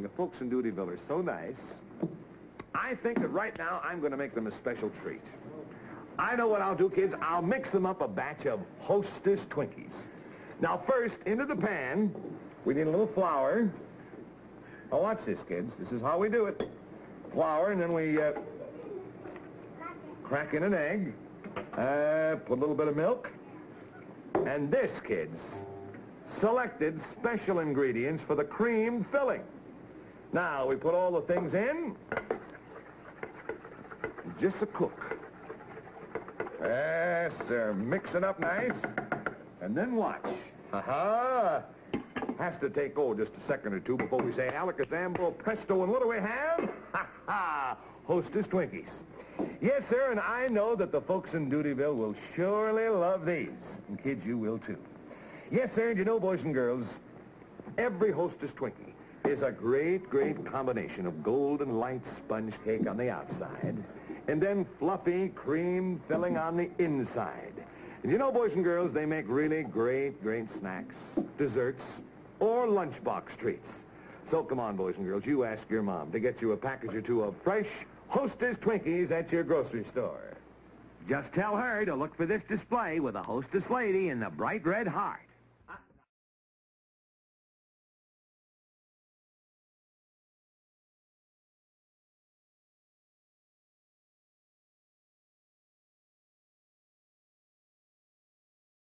The folks in Dutyville are so nice. I think that right now I'm going to make them a special treat. I know what I'll do, kids. I'll mix them up a batch of Hostess Twinkies. Now, first, into the pan, we need a little flour. Oh, watch this, kids. This is how we do it. Flour, and then we crack in an egg, put a little bit of milk, and this, kids, selected special ingredients for the cream filling. Now, we put all the things in, just a cook. Yes, sir. Mix it up nice, and then watch. Ha-ha! Has to take, just a second or two before we say alakazambo, presto, and what do we have? Ha-ha! Hostess Twinkies. Yes, sir, and I know that the folks in Dutyville will surely love these. And kids, you will too. Yes, sir, and you know, boys and girls, every Hostess Twinkie is a great, great combination of golden light sponge cake on the outside and then fluffy cream filling on the inside. And you know, boys and girls, they make really great, great snacks, desserts, or lunchbox treats. So come on, boys and girls, you ask your mom to get you a package or two of fresh Hostess Twinkies at your grocery store. Just tell her to look for this display with a Hostess lady in the bright red heart.